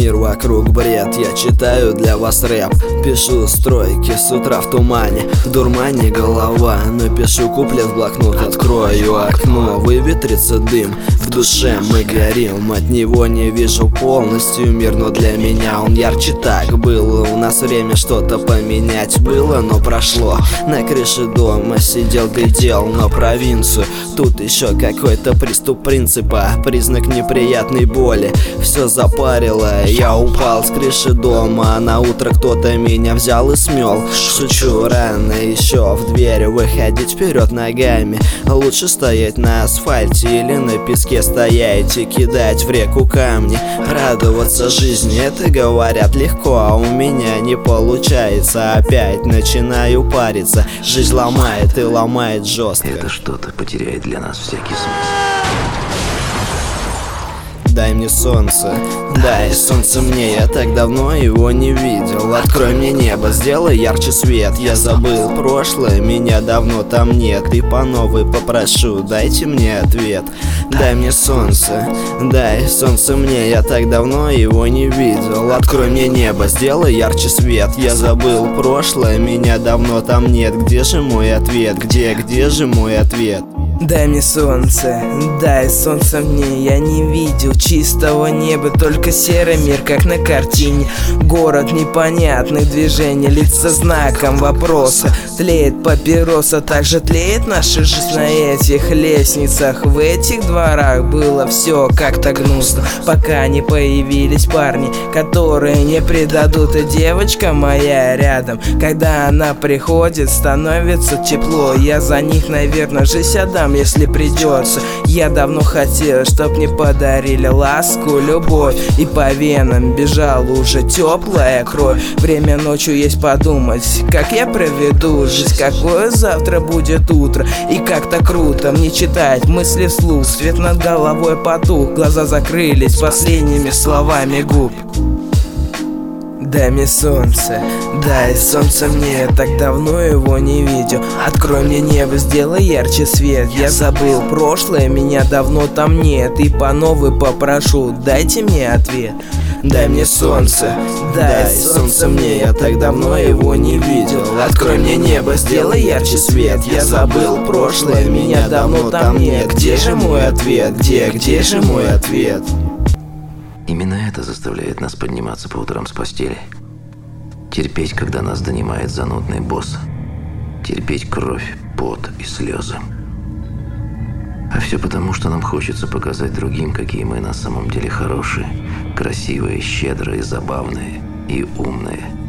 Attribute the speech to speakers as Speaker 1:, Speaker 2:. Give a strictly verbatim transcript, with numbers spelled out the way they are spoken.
Speaker 1: Мир вокруг бред, я читаю для вас рэп. Пишу стройки с утра в тумане, в дурмане голова. Напишу куплет в блокнот, открою окно, выветрится дым, в душе мы горим. От него не вижу полностью мир, но для меня он ярче. Так было у нас время что-то поменять, было, но прошло. На крыше дома сидел, глядел на провинцию. Тут еще какой-то приступ принципа, признак неприятной боли. Все запарило, я упал с крыши дома, а на утро кто-то меня взял и смел. Шучу, рано еще в дверь выходить вперед ногами. Лучше стоять на асфальте или на песке стоять и кидать в реку камни. Радоваться жизни, это говорят легко, а у меня не получается. Опять начинаю париться, жизнь ломает и ломает жестко.
Speaker 2: Это что-то потеряет для нас всякий смысл.
Speaker 1: Дай мне солнце, дай солнце мне, я так давно его не видел. Открой мне небо, сделай ярче свет. Я забыл прошлое, меня давно там нет. И по новой попрошу, дайте мне ответ. Дай мне солнце, дай солнце мне, я так давно его не видел. Открой мне небо, сделай ярче свет. Я забыл прошлое, меня давно там нет. Где же мой ответ, где, где же мой ответ?
Speaker 3: Дай мне солнце, дай солнце мне, я не видел чистого неба, только серый мир, как на картине. Город непонятных движений, лица знаком вопроса. Тлеет папироса, также тлеет наша жизнь на этих лестницах. В этих дворах было все как-то гнусно, пока не появились парни, которые не предадут. И девочка моя рядом, когда она приходит, становится тепло. Я за них, наверное, жизнь отдам, если придется. Я давно хотел, чтоб мне подарили ласку, любовь, и по венам бежала уже теплая кровь. Время ночью есть подумать, как я проведу жизнь, какое завтра будет утро. И как-то круто мне читать мысли вслух. Свет над головой потух, глаза закрылись последними словами губ. Дай мне солнце, дай солнце мне, я так давно его не видел. Открой мне небо, сделай ярче свет. Я забыл прошлое, меня давно там нет. И по новой попрошу, дайте мне ответ. Дай мне солнце, дай солнце мне, я так давно его не видел. Открой мне небо, сделай ярче свет. Я забыл прошлое, меня давно там нет. Где же мой ответ, где, где же мой ответ?
Speaker 2: Именно это заставляет нас подниматься по утрам с постели. Терпеть, когда нас донимает занудный босс. Терпеть кровь, пот и слезы. А все потому, что нам хочется показать другим, какие мы на самом деле хорошие, красивые, щедрые, забавные и умные.